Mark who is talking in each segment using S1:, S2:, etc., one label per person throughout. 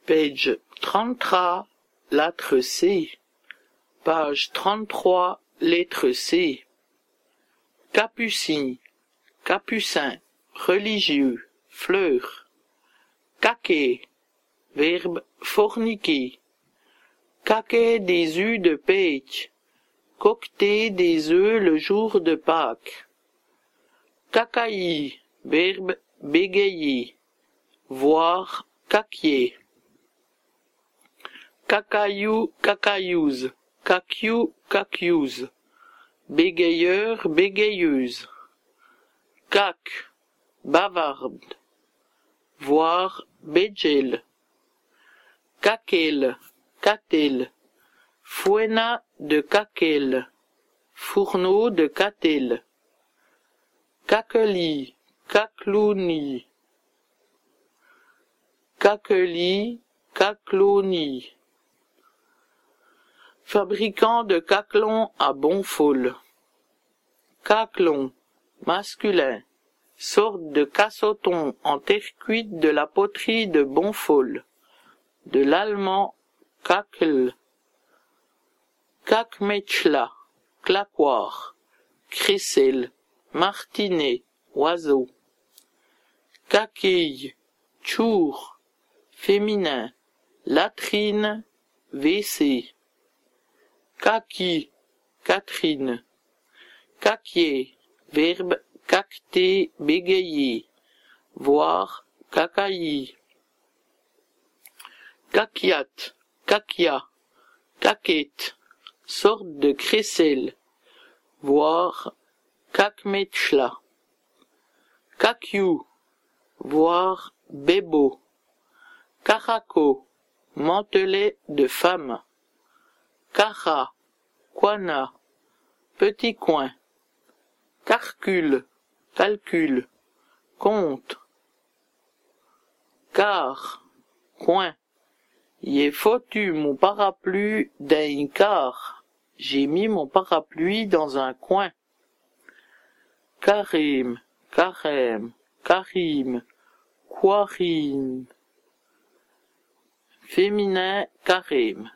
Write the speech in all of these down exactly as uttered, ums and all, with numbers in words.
S1: Page trente-trois, lettre C. Page trente-trois, lettre C. Capucin, capucin, religieux, fleur. Caquet, verbe forniquer. Caquet des œufs de Pâques. Coqueter des œufs le jour de Pâques. Cacaillis, verbe bégayer. Voir caquier. Cacaillou, cacaillouse. Caquiou, caquiouse. Bégayeur, bégayeuse. Cac, bavarde. Voir bégel. Caquel, catel. Fouena de caquel. Fourneau de catel. Caqueli, caclouni. Caqueli, caclouni. Fabricant de caclon à Bonfol. Caclon, masculin, sorte de cassoton en terre cuite de la poterie de Bonfol. De l'allemand Kackel. Cacmetchla, claquoir. Crécelle, martinet, oiseau. Caquille, tchour, féminin, latrine, W C. Kaki, Catherine. Caquier, verbe cacter, bégayer. Voir cacaillis. Caquiat, caquia, caquette, sorte de crécelle. Voir cacmetchla. Caquiou, voir bébo. Caraco, mantelet de femme. Cara, quana, petit coin. Carcule, calcul, compte. Car, coin. Y ai foutu mon parapluie d'un quart. J'ai mis mon parapluie dans un coin. Karim, carême, karim, quarim. Féminin, karim.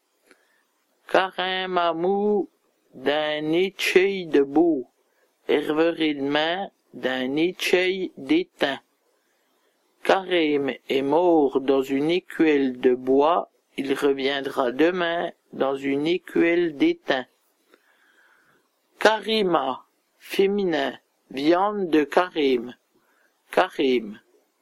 S1: Carême amou d'un écheil de beau. Herverie de main d'un écheil d'étain. Carême est mort dans une écuelle de bois, il reviendra demain dans une écuelle d'étain. Karima, féminin, viande de carême. Carême.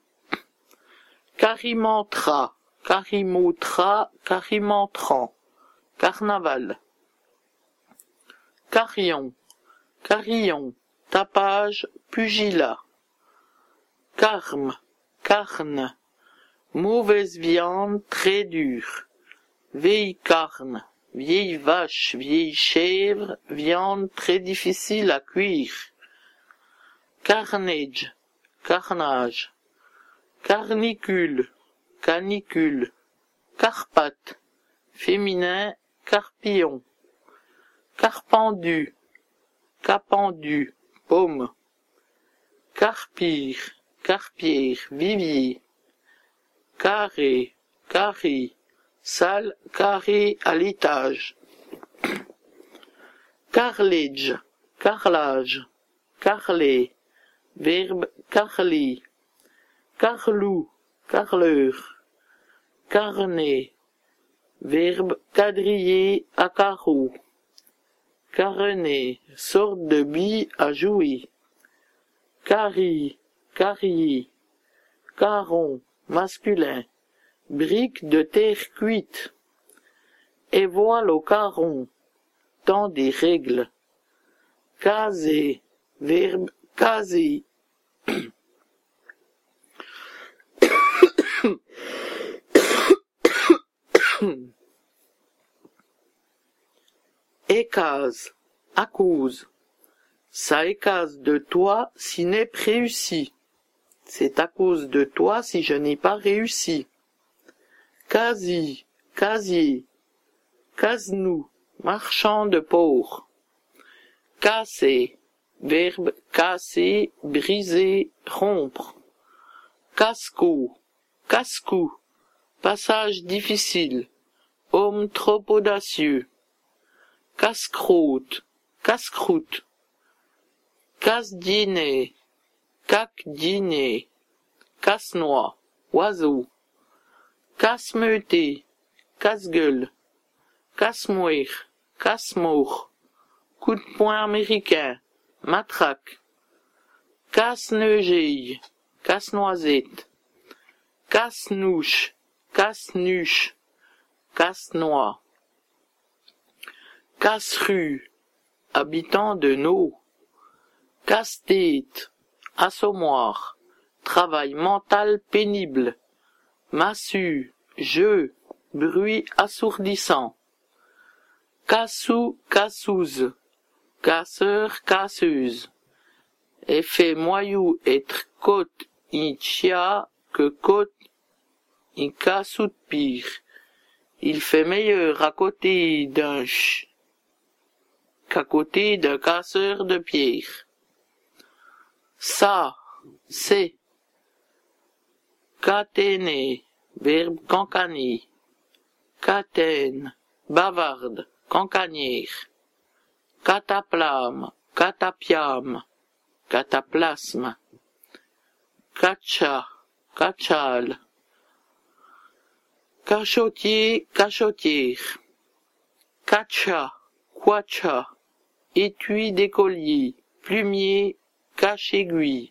S1: Carimantra, carimotra, carimentrant. Carnaval. Carillon, carillon, tapage, pugilat. Carme, carne, mauvaise viande très dure. Vieille carne, vieille vache, vieille chèvre, viande très difficile à cuire. Carnage, carnage. Carnicule, canicule. Carpate, féminin, carpillon. Carpendu, capendu, paume. Carpire, carpière, vivier. Carré, carré, salle, carré à l'étage. Carrelage, carrelage, carrelé, verbe carler. Carlou, carleur. Carnet, verbe quadriller à carreaux. Carnet, sorte de bille à jouer. Carrie, carrier. Caron, masculin. Brique de terre cuite. Et voile au caron. Temps des règles. Caser, verbe caser. Écase, à cause. Ça écase de toi si n'est réussi. C'est à cause de toi si je n'ai pas réussi. Quasi, casier. Casse-nous, marchand de porc. Casser, verbe casser, briser, rompre. Casco, casse-cou, Passage difficile. Homme trop audacieux. Casse-croûte, casse-croûte. Casse-dîner, caque-dîner. Casse-noix, oiseau. Casse-meuté, casse-gueule. Casse-mouire, casse-mour. Coup de poing américain, matraque. Casse-neugille, casse-noisette. Casse-nouche, casse-nuche. Casse-noix. Casse-rue, habitant de Neau. Casse-tête, assommoir. Travail mental pénible. Massue, jeu, bruit assourdissant. Cassou, cassouse. Casseur, casseuse. Effet moyou être côte in chia que côte in cassou de pire. Il fait meilleur à côté d'un ch qu'à côté d'un casseur de pierre. Ça, c'est. Caténer, verbe cancaner. Catène, bavarde, cancanière. Cataplame, catapiam, cataplasme. Cacha, cachal. Cachotier, cachotière. Cacha, quacha. Étui d'écolier, plumier, cache-aiguille.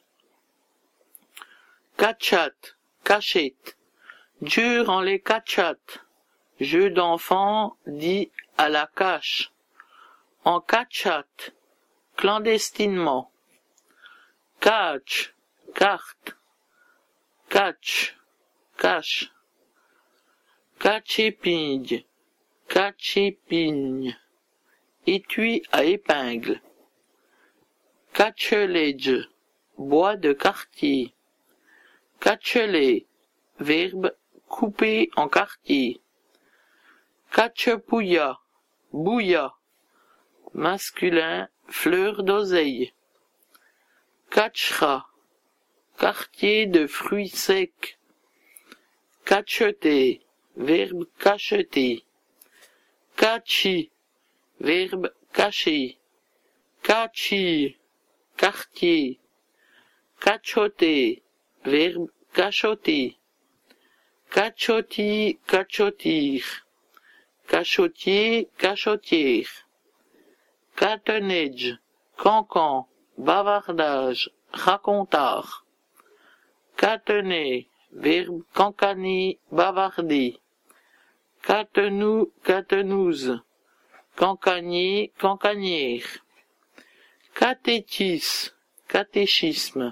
S1: Cachate, cachette. Dur en les cachates. Jeu d'enfant dit à la cache. En cachate, clandestinement. Catch, carte. Catch, cache. Catch-épigne, catch-épigne. Étui à épingle. Catcheledge, bois de quartier. Catchelet, verbe coupé en quartier. Catchepouilla, bouilla. Masculin, fleur d'oseille. Catchera, quartier de fruits secs. Cacheter, verbe cacheter. Cachi, verbe cacher. Cachi, quartier. Cachoter, verbe cachoter. Cachoti, cachotir. Cachotier, cachotière. Catenage, cancan, bavardage, racontard. Catener, verbe cancaner, bavarder. Catenou, catenouze. Cancanier, cancanière. Catéchis, catéchisme.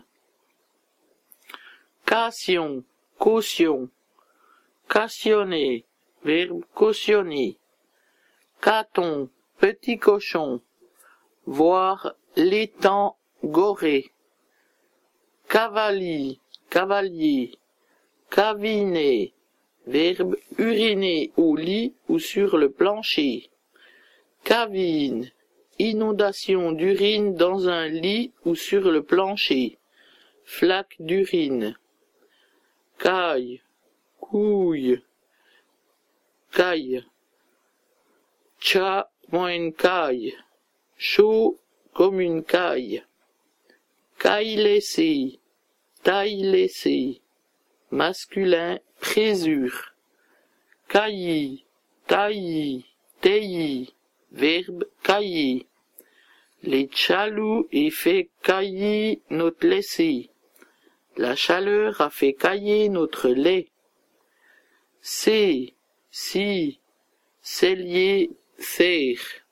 S1: Cation, caution. Cautionner, verbe cautionner. Caton, petit cochon. Voir l'étang goré. Cavalier, cavalier. Caviner, verbe uriner au lit ou sur le plancher. Cavine, inondation d'urine dans un lit ou sur le plancher. Flaque d'urine. Caille, couille. Caille. Tcha, moins une caille. Chaud comme une caille. Caille laissée. Taille laissée. Masculin, présure. Caillis, taillis, taillis. Verbe cailler. Les tchalous et fait cailler notre laissé. La chaleur a fait cailler notre lait. C'est, si, cellier, serre.